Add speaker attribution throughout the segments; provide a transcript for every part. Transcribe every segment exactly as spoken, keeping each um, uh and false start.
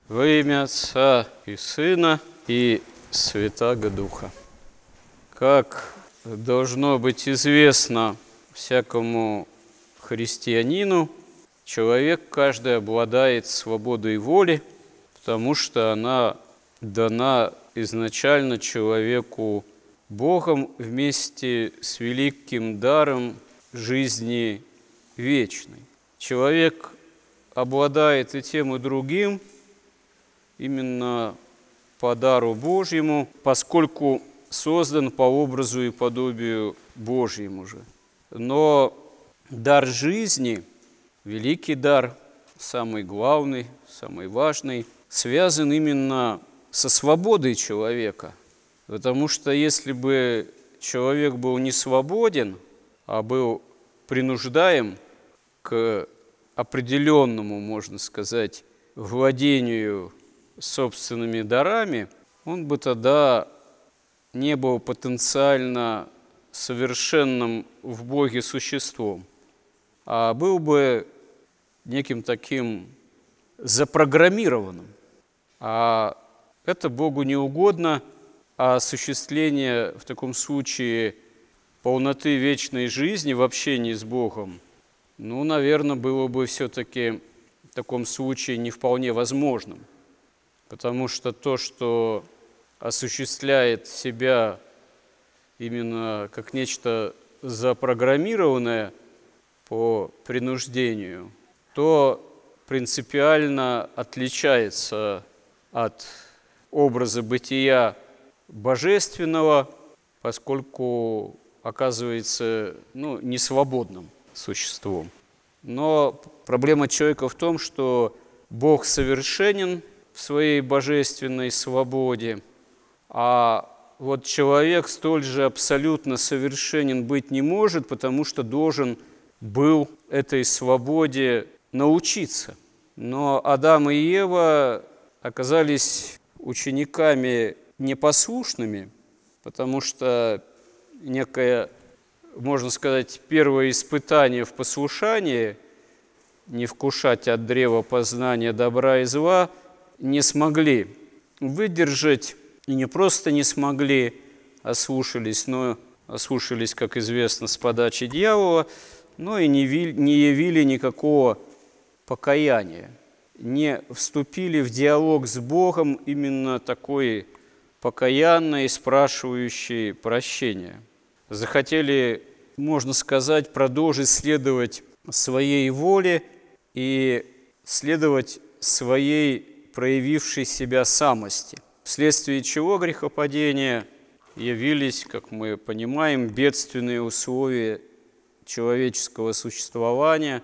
Speaker 1: Во имя Отца и Сына и Святаго Духа. Как должно быть известно всякому христианину, человек каждый обладает свободой воли, потому что она дана изначально человеку Богом вместе с великим даром жизни вечной. Человек обладает и тем, и другим именно по дару Божьему, поскольку создан по образу и подобию Божьему же. Но дар жизни, великий дар, самый главный, самый важный, связан именно со свободой человека. Потому что если бы человек был не свободен, а был принуждаем к определенному, можно сказать, владению собственными дарами, он бы тогда не был потенциально совершенным в Боге существом, а был бы неким таким запрограммированным. А это Богу не угодно, а осуществление в таком случае полноты вечной жизни в общении с Богом, ну, наверное, было бы все-таки в таком случае не вполне возможным. Потому что то, что осуществляет себя именно как нечто запрограммированное по принуждению, то принципиально отличается от образа бытия божественного, поскольку оказывается ну, несвободным существом. Но проблема человека в том, что Бог совершенен в своей божественной свободе, а вот человек столь же абсолютно совершенен быть не может, потому что должен был этой свободе научиться. Но Адам и Ева оказались учениками непослушными, потому что некое, можно сказать, первое испытание в послушании, не вкушать от древа познания добра и зла, не смогли выдержать, и не просто не смогли, ослушались, но ослушались, как известно, с подачи дьявола, но и не явили никакого покаяния, не вступили в диалог с Богом именно такой покаянный, спрашивающий прощения. Захотели, можно сказать, продолжить следовать своей воле и следовать своей проявившей себя самости, вследствие чего грехопадения явились, как мы понимаем, бедственные условия человеческого существования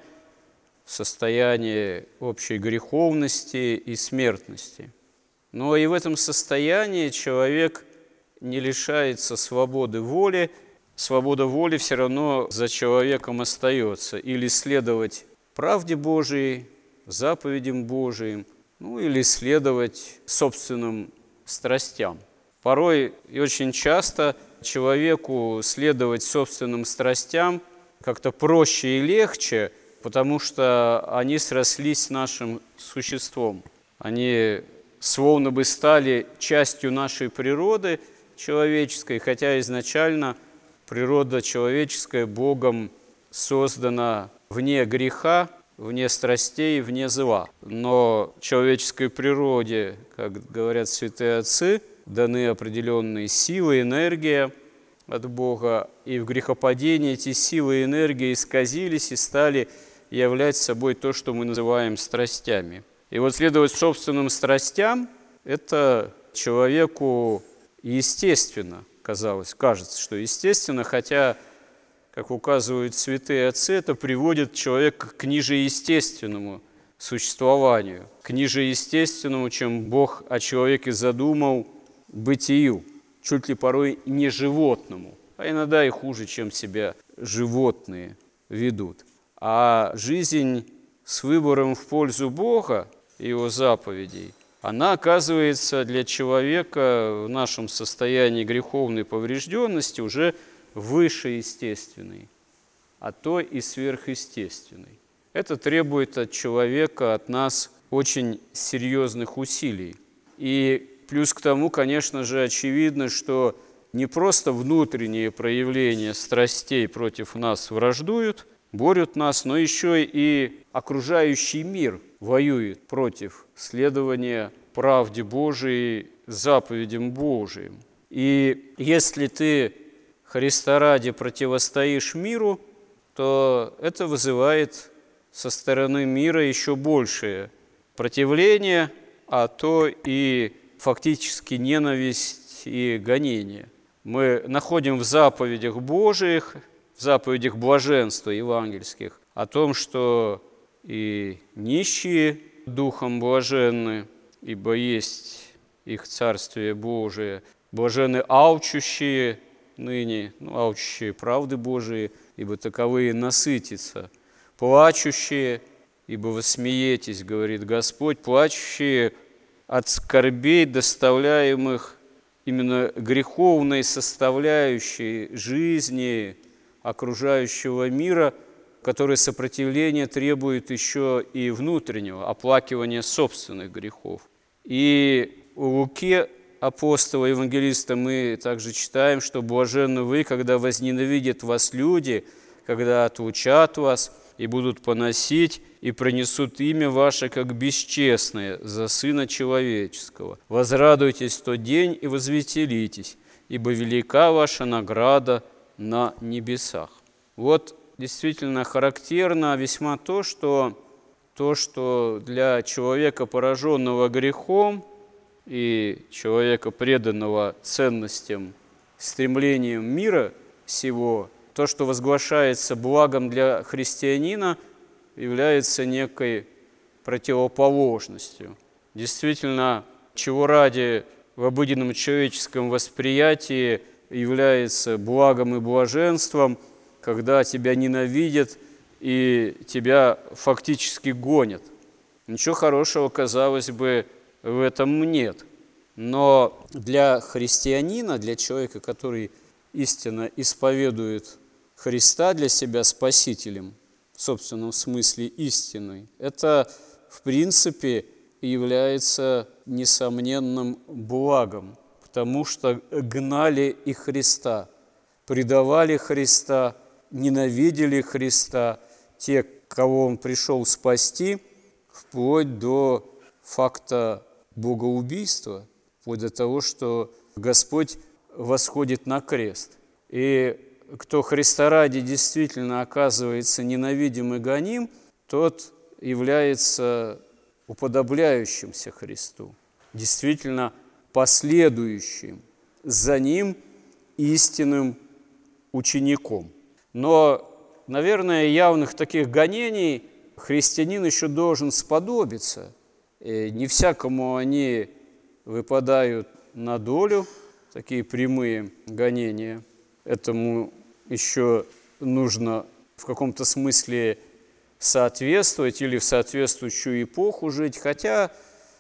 Speaker 1: в состоянии общей греховности и смертности. Но и в этом состоянии человек не лишается свободы воли, свобода воли все равно за человеком остается, или следовать правде Божией, заповедям Божиим, ну или следовать собственным страстям. Порой и очень часто человеку следовать собственным страстям как-то проще и легче, потому что они срослись с нашим существом. Они словно бы стали частью нашей природы человеческой, хотя изначально природа человеческая Богом создана вне греха, вне страстей, вне зла. Но человеческой природе, как говорят святые отцы, даны определенные силы, энергия от Бога, и в грехопадении эти силы и энергии исказились и стали являть собой то, что мы называем страстями. И вот следовать собственным страстям – это человеку естественно, казалось, кажется, что естественно, хотя, как указывают святые отцы, это приводит человека к нижеестественному существованию, к нижеестественному, чем Бог о человеке задумал, бытию, чуть ли порой не животному, а иногда и хуже, чем себя животные ведут. А жизнь с выбором в пользу Бога и Его заповедей, она оказывается для человека в нашем состоянии греховной поврежденности уже выше естественной, а то и сверхъестественной. Это требует от человека, от нас очень серьезных усилий. И плюс к тому, конечно же, очевидно, что не просто внутренние проявления страстей против нас враждуют, борют нас, но еще и окружающий мир воюет против следования правде Божией, заповедям Божиим. И если ты Христа ради противостоишь миру, то это вызывает со стороны мира еще большее противление, а то и фактически ненависть и гонение. Мы находим в заповедях Божиих, в заповедях блаженства евангельских о том, что и нищие духом блаженны, ибо есть их Царствие Божие, блаженны алчущие ныне, ну, алчущие правды Божией, ибо таковые насытятся, плачущие, ибо вы смеетесь, говорит Господь, плачущие от скорбей, доставляемых именно греховной составляющей жизни окружающего мира, которое сопротивление требует еще и внутреннего оплакивания собственных грехов. И у Луки, апостола, евангелиста, мы также читаем, что блаженны вы, когда возненавидят вас люди, когда отлучат вас и будут поносить, и пронесут имя ваше, как бесчестное, за Сына Человеческого. Возрадуйтесь в тот день и возвеселитесь, ибо велика ваша награда на небесах. Вот действительно характерно весьма то, что, то, что для человека, пораженного грехом, и человека, преданного ценностям, стремлениям мира сего, то, что возглашается благом для христианина, является некой противоположностью. Действительно, чего ради в обыденном человеческом восприятии является благом и блаженством, когда тебя ненавидят и тебя фактически гонят. Ничего хорошего, казалось бы, в этом нет. Но для христианина, для человека, который истинно исповедует Христа для себя Спасителем, в собственном смысле истиной, это, в принципе, является несомненным благом, потому что гнали и Христа, предавали Христа, ненавидели Христа, те, кого Он пришел спасти, вплоть до факта богоубийства, вплоть до того, что Господь восходит на крест. И кто Христа ради действительно оказывается ненавидим и гоним, тот является уподобляющимся Христу, действительно последующим за Ним истинным учеником. Но, наверное, явных таких гонений христианин еще должен сподобиться. И не всякому они выпадают на долю, такие прямые гонения. Этому еще нужно в каком-то смысле соответствовать или в соответствующую эпоху жить. Хотя,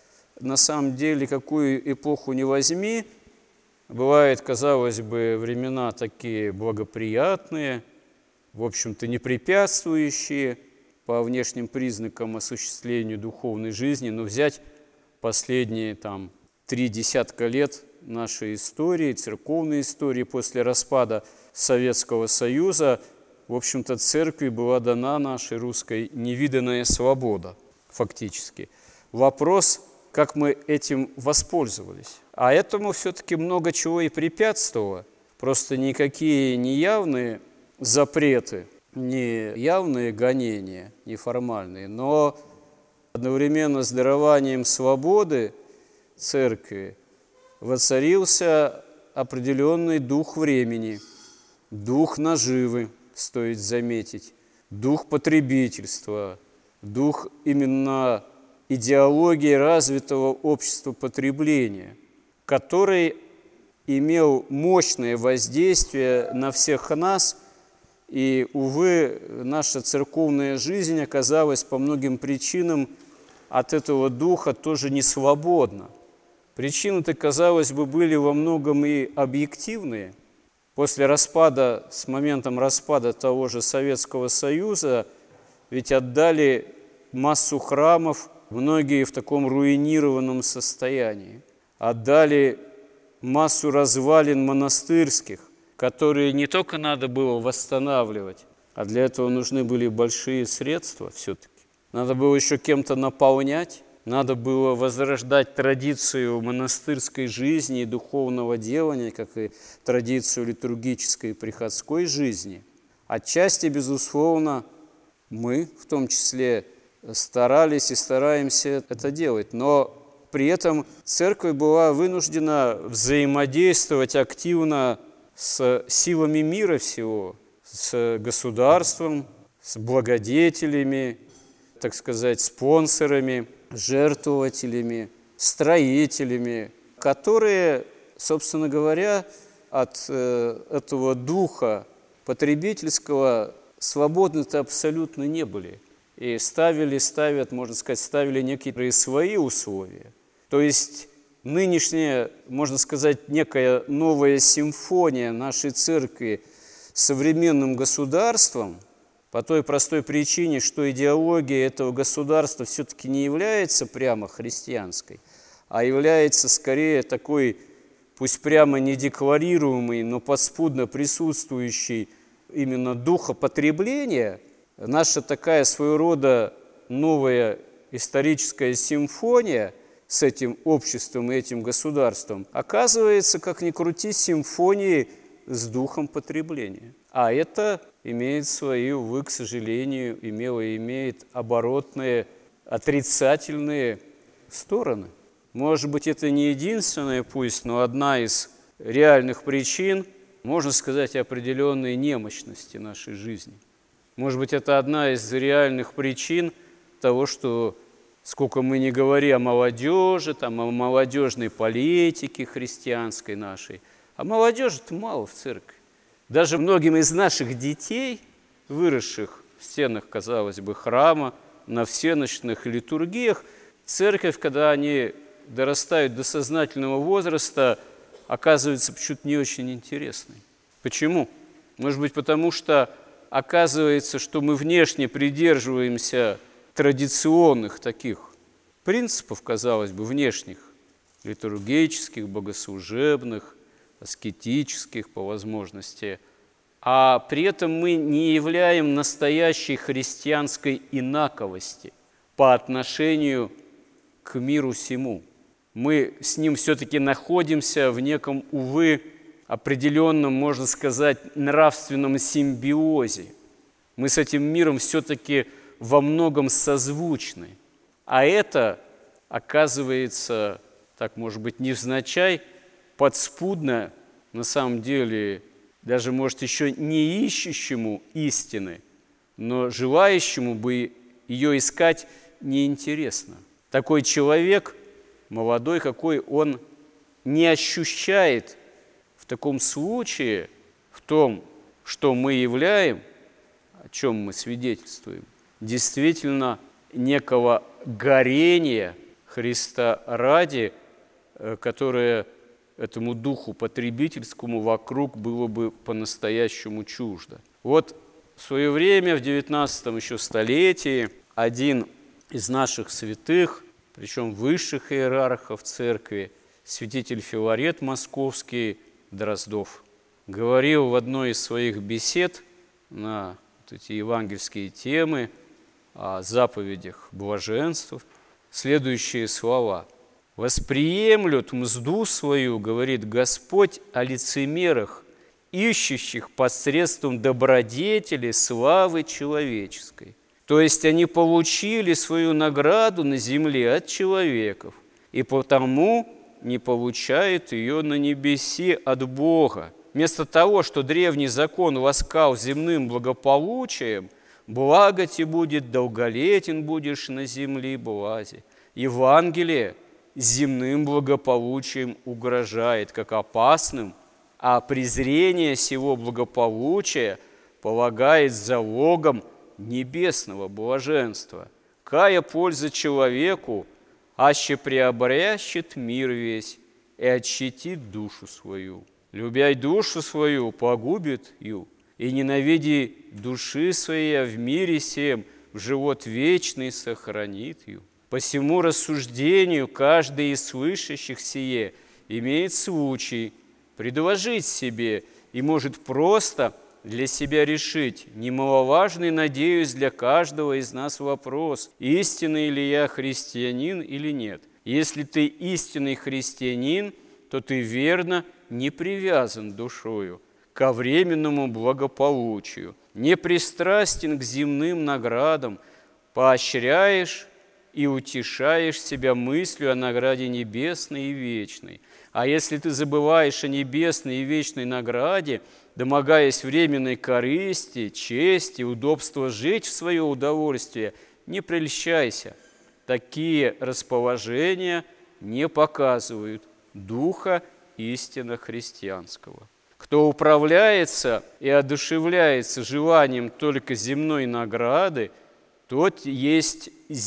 Speaker 1: на самом деле, какую эпоху ни возьми, бывают, казалось бы, времена такие благоприятные, в общем-то, не препятствующие по внешним признакам осуществлению духовной жизни, но взять последние там три десятка лет нашей истории, церковной истории после распада Советского Союза, в общем-то, церкви была дана нашей русской невиданная свобода, фактически. Вопрос, как мы этим воспользовались. А этому все-таки много чего и препятствовало. Просто никакие неявные запреты, не явные гонения, неформальные, но одновременно с дарованием свободы церкви воцарился определенный дух времени, дух наживы, стоит заметить, дух потребительства, дух именно идеологии развитого общества потребления, который имел мощное воздействие на всех нас. И, увы, наша церковная жизнь оказалась по многим причинам от этого духа тоже не свободна. Причины-то, казалось бы, были во многом и объективные. После распада, с моментом распада того же Советского Союза, ведь отдали массу храмов многие в таком руинированном состоянии. Отдали массу развалин монастырских, которые не только надо было восстанавливать, а для этого нужны были большие средства все-таки. Надо было еще кем-то наполнять, надо было возрождать традицию монастырской жизни и духовного делания, как и традицию литургической и приходской жизни. Отчасти, безусловно, мы в том числе старались и стараемся это делать, но при этом церковь была вынуждена взаимодействовать активно с силами мира всего, с государством, с благодетелями, так сказать, спонсорами, жертвователями, строителями, которые, собственно говоря, от э, этого духа потребительского свободны-то абсолютно не были. И ставили, ставят, можно сказать, ставили некие свои условия. То есть нынешняя, можно сказать, некая новая симфония нашей церкви с современным государством, по той простой причине, что идеология этого государства все-таки не является прямо христианской, а является скорее такой, пусть прямо не декларируемой, но подспудно присутствующей именно духа потребления, наша такая своего рода новая историческая симфония с этим обществом и этим государством оказывается, как ни крути, симфонией с духом потребления. А это имеет свои, увы, к сожалению, имело и имеет оборотные, отрицательные стороны. Может быть, это не единственная, пусть, но одна из реальных причин, можно сказать, определенной немощности нашей жизни. Может быть, это одна из реальных причин того, что, сколько мы не говорим о молодежи, там, о молодежной политике христианской нашей, а молодежи-то мало в церкви. Даже многим из наших детей, выросших в стенах, казалось бы, храма, на всеночных литургиях, церковь, когда они дорастают до сознательного возраста, оказывается почему-то не очень интересной. Почему? Может быть, потому что оказывается, что мы внешне придерживаемся традиционных таких принципов, казалось бы, внешних, литургических, богослужебных, аскетических по возможности, а при этом мы не являем настоящей христианской инаковости по отношению к миру сему. Мы с ним все-таки находимся в неком, увы, определенном, можно сказать, нравственном симбиозе. Мы с этим миром все-таки во многом созвучны. А это, оказывается, так, может быть, невзначай, подспудно, на самом деле, даже, может, еще не ищущему истины, но желающему бы ее искать неинтересно. Такой человек, молодой какой, он не ощущает в таком случае, в том, что мы являем, о чем мы свидетельствуем, действительно некого горения Христа ради, которое этому духу потребительскому вокруг было бы по-настоящему чуждо. Вот в свое время, в девятнадцатом еще столетии, один из наших святых, причем высших иерархов церкви, святитель Филарет Московский Дроздов, говорил в одной из своих бесед на вот эти евангельские темы о заповедях блаженств следующие слова. «Восприемлют мзду свою, говорит Господь, о лицемерах, ищущих посредством добродетели славы человеческой». То есть они получили свою награду на земле от человеков, и потому не получают ее на небесе от Бога. Вместо того, что древний закон ласкал земным благополучием, благо тебе будет, долголетен будешь на земле, блази. Евангелие земным благополучием угрожает, как опасным, а презрение сего благополучия полагает залогом небесного блаженства. Кая польза человеку, аще приобрящет мир весь и отщитит душу свою. Любяй душу свою, погубит ее, и ненавиди души своей в мире сем, в живот вечный сохранит ее. Посему рассуждению каждый из слышащих сие имеет случай предложить себе и может просто для себя решить немаловажный, надеюсь, для каждого из нас вопрос, истинный ли я христианин или нет. Если ты истинный христианин, то ты верно не привязан душою ко временному благополучию, не пристрастен к земным наградам, поощряешь и утешаешь себя мыслью о награде небесной и вечной. А если ты забываешь о небесной и вечной награде, домогаясь временной корысти, чести, удобства жить в свое удовольствие, не прельщайся. Такие расположения не показывают духа истинно христианского. Кто управляется и одушевляется желанием только земной награды, тот есть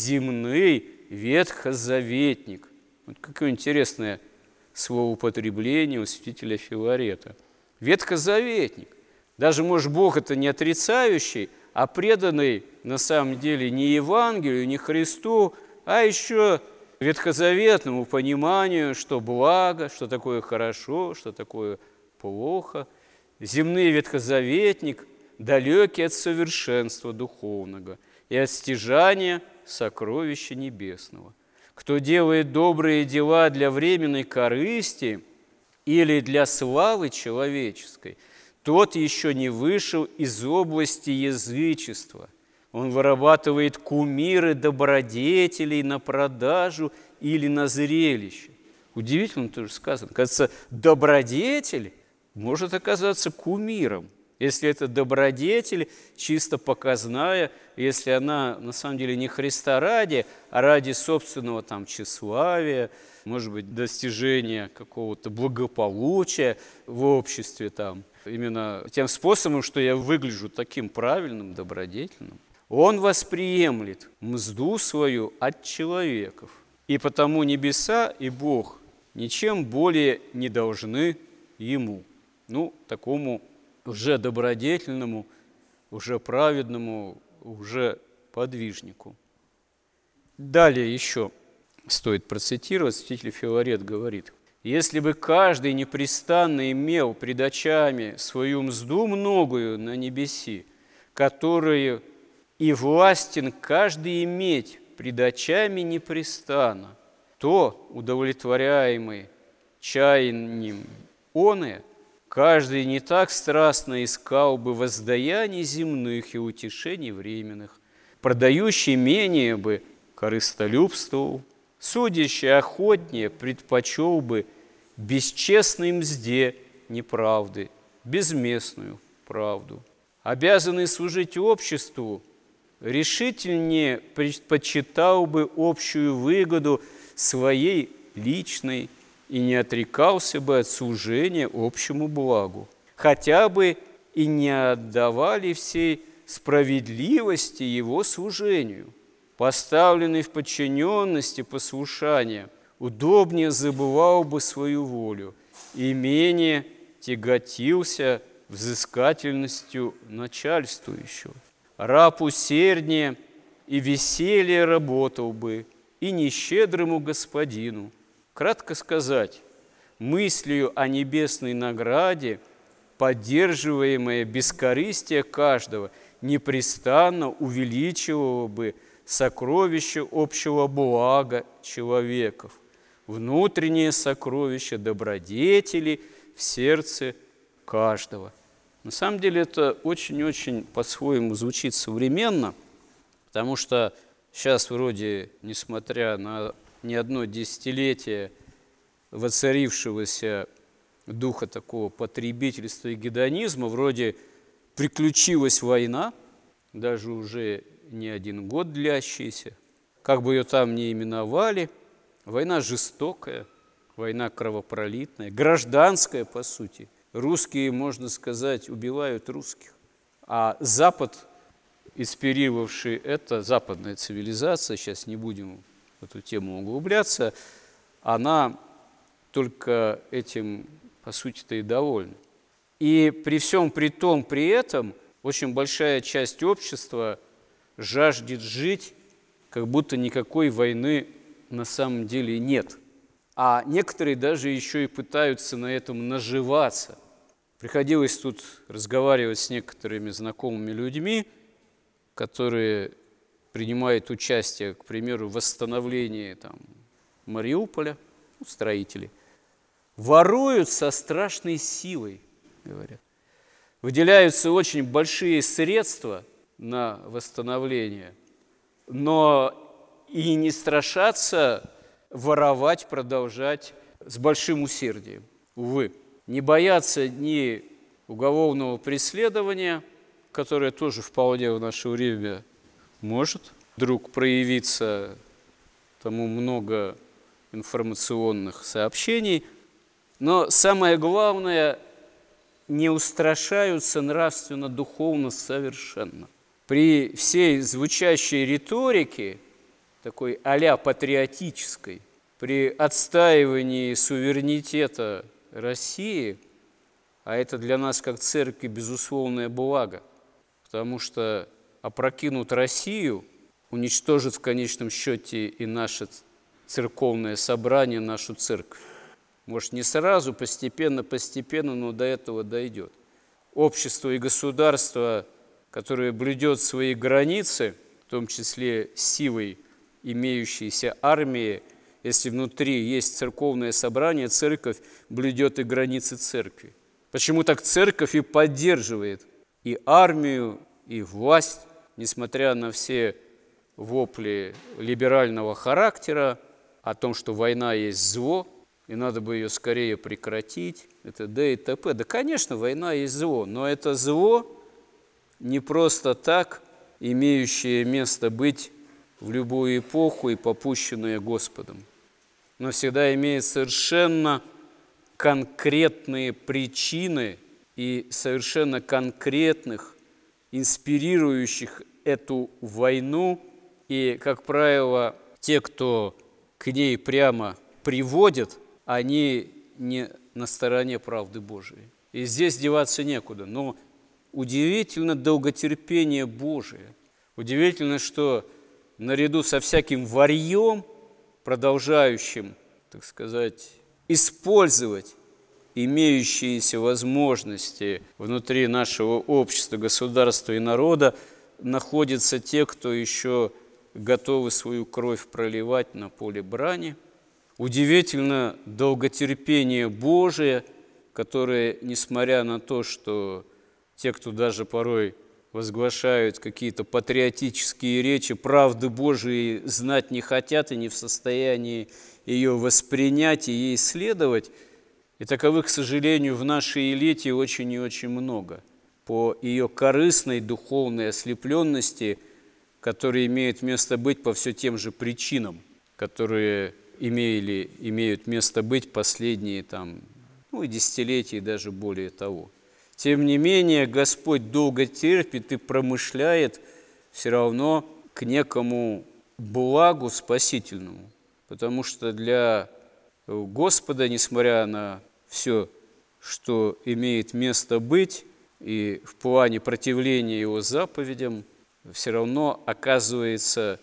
Speaker 1: земный ветхозаветник. Вот какое интересное словоупотребление у святителя Филарета. Ветхозаветник. Даже, может, Бог это не отрицающий, а преданный на самом деле не Евангелию, не Христу, а еще ветхозаветному пониманию, что благо, что такое хорошо, что такое плохо. Земный ветхозаветник, далекий от совершенства духовного и от стяжания сокровища небесного. Кто делает добрые дела для временной корысти или для славы человеческой, тот еще не вышел из области язычества. Он вырабатывает кумиры добродетелей на продажу или на зрелище. Удивительно тоже сказано. Кажется, добродетель может оказаться кумиром, если это добродетель чисто показная, если она на самом деле не Христа ради, а ради собственного там тщеславия, может быть, достижения какого-то благополучия в обществе там, именно тем способом, что я выгляжу таким правильным, добродетельным, он восприемлет мзду свою от человеков. И потому небеса и Бог ничем более не должны ему, ну, такому уже добродетельному, уже праведному, уже подвижнику. Далее еще стоит процитировать, святитель Филарет говорит: «Если бы каждый непрестанно имел пред очами свою мзду многую на небеси, которую и властен каждый иметь пред очами непрестанно, то, удовлетворяемый чаянием оное, каждый не так страстно искал бы воздаяний земных и утешений временных, продающий менее бы корыстолюбствовал, судящий охотнее предпочел бы бесчестной мзде неправды, безместную правду. Обязанный служить обществу, решительнее предпочитал бы общую выгоду своей личной и не отрекался бы от служения общему благу, хотя бы и не отдавали всей справедливости его служению. Поставленный в подчиненности послушания, удобнее забывал бы свою волю и менее тяготился взыскательностью начальствующего. Раб усерднее и веселее работал бы, и нещедрому господину. Кратко сказать, мыслью о небесной награде, поддерживаемое бескорыстие каждого, непрестанно увеличивало бы сокровище общего блага человеков, внутреннее сокровище добродетели в сердце каждого. На самом деле это очень-очень по-своему звучит современно, потому что сейчас вроде, несмотря на не одно десятилетие воцарившегося духа такого потребительства и гедонизма, вроде приключилась война, даже уже не один год длящаяся, как бы ее там ни именовали, война жестокая, война кровопролитная, гражданская, по сути. Русские, можно сказать, убивают русских. А Запад, инспирировавший это, западная цивилизация, сейчас не будем в эту тему углубляться, она только этим, по сути-то, и довольна. И при всем при том, при этом, очень большая часть общества жаждет жить как будто никакой войны на самом деле нет. А некоторые даже еще и пытаются на этом наживаться. Приходилось тут разговаривать с некоторыми знакомыми людьми, которые принимают участие, к примеру, в восстановлении там, Мариуполя, ну, строители, воруют со страшной силой, говорят. Выделяются очень большие средства на восстановление, но и не страшатся воровать, продолжать с большим усердием. Увы, не боятся ни уголовного преследования, которое тоже вполне в наше время может вдруг проявиться, тому много информационных сообщений, но самое главное, не устрашаются нравственно-духовно совершенно. При всей звучащей риторике, такой а-ля патриотической, при отстаивании суверенитета России, а это для нас как церкви безусловное благо, потому что опрокинут Россию, уничтожит в конечном счете и наше церковное собрание, нашу церковь. Может, не сразу, постепенно, постепенно, но до этого дойдет. Общество и государство, которое блюдет свои границы, в том числе силой имеющейся армии, если внутри есть церковное собрание, церковь блюдет и границы церкви. Почему так церковь и поддерживает и армию, и власть, несмотря на все вопли либерального характера о том, что война есть зло, и надо бы ее скорее прекратить, это т.д. и т.п. Да, конечно, война есть зло, но это зло не просто так, имеющее место быть в любую эпоху и попущенное Господом, но всегда имеет совершенно конкретные причины и совершенно конкретных, инспирирующих эту войну, и, как правило, те, кто к ней прямо приводит, они не на стороне правды Божией. И здесь деваться некуда. Но удивительно долготерпение Божие. Удивительно, что наряду со всяким варьем, продолжающим, так сказать, использовать имеющиеся возможности внутри нашего общества, государства и народа, находятся те, кто еще готовы свою кровь проливать на поле брани. Удивительно долготерпение Божие, которое, несмотря на то, что те, кто даже порой возглашают какие-то патриотические речи, правды Божией знать не хотят и не в состоянии ее воспринять и ей следовать, и таковых, к сожалению, в нашей элите очень и очень много. По ее корыстной духовной ослепленности, которая имеет место быть по все тем же причинам, которые имели, имеют место быть последние там, ну, и десятилетия, и даже более того. Тем не менее, Господь долго терпит и промышляет все равно к некому благу спасительному, потому что для Господа, несмотря на все, что имеет место быть, и в плане противления Его заповедям, все равно оказывается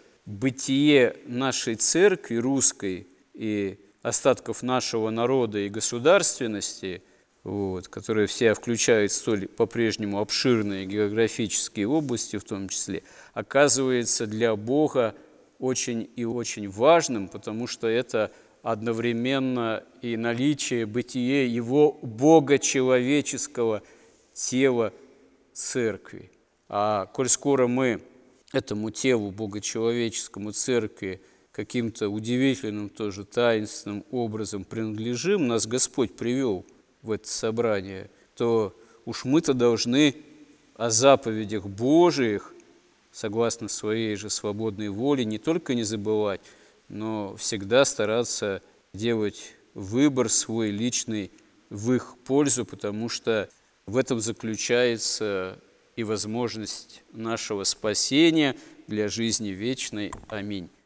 Speaker 1: бытие нашей церкви русской и остатков нашего народа и государственности, вот, которые все включают столь по-прежнему обширные географические области в том числе, оказывается для Бога очень и очень важным, потому что это одновременно и наличие, бытие Его богочеловеческого тела церкви. А коль скоро мы этому телу богочеловеческому церкви каким-то удивительным тоже таинственным образом принадлежим, нас Господь привел в это собрание, то уж мы-то должны о заповедях Божиих, согласно своей же свободной воле, не только не забывать, но всегда стараться делать выбор свой личный в их пользу, потому что в этом заключается и возможность нашего спасения для жизни вечной. Аминь.